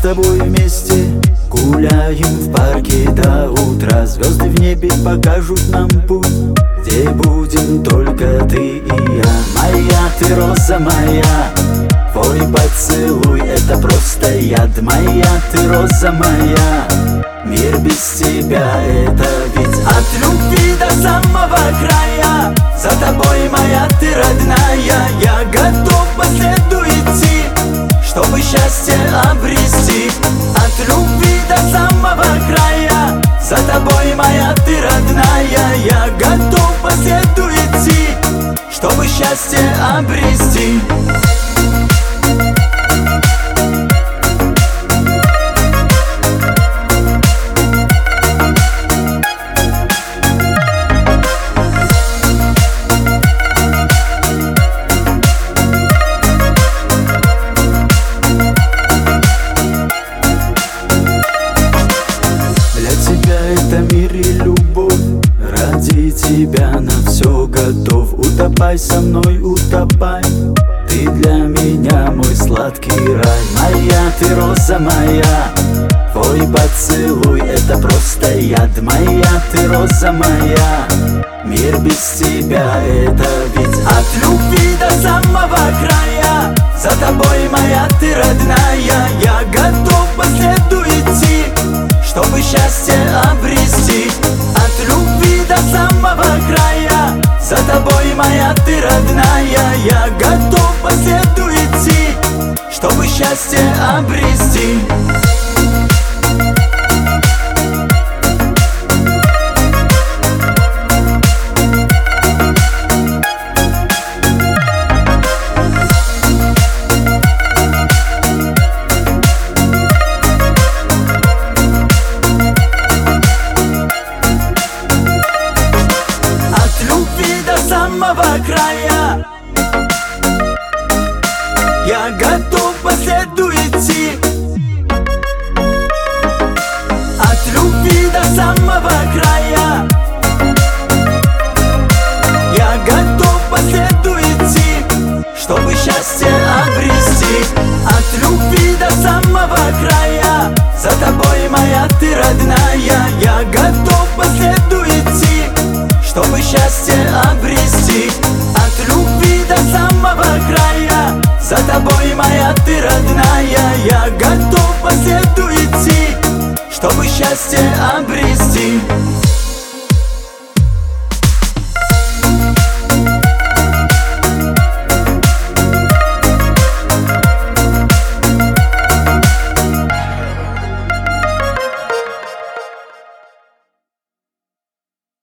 тобой вместе гуляем в парке до утра. Звезды в небе покажут нам путь, где будем только ты и я. Моя ты роза моя, твой поцелуй — это просто яд. Моя ты роза моя, мир без тебя — это ведь от любви до самого края. За тобой, моя ты родная, я готов по следу идти, чтобы счастье обрести. От любви до самого края. За тобой, моя ты родная, я готов по следу идти, чтобы счастье обрести. Это мир и любовь, ради тебя на все готов. Утопай со мной, утопай, ты для меня мой сладкий рай. Моя ты роза моя, твой поцелуй — это просто яд. Моя ты роза моя, мир без тебя — это ведь от любви до самого края. За тобой, моя ты родная, я готов по следу идти, чтобы счастье обрести. От любви до самого края. За тобой, моя ты родная, я готов по следу идти, чтобы счастье обрести. Самого края я готов по следу идти. От любви до самого края я готов по следу идти, чтобы счастье обрести. От любви до самого края. За тобой, моя ты родная, я готов по следу идти, чтобы счастье обрести. От любви до самого края. За тобой, моя ты родная, я готов по следу идти, чтобы счастье обрести.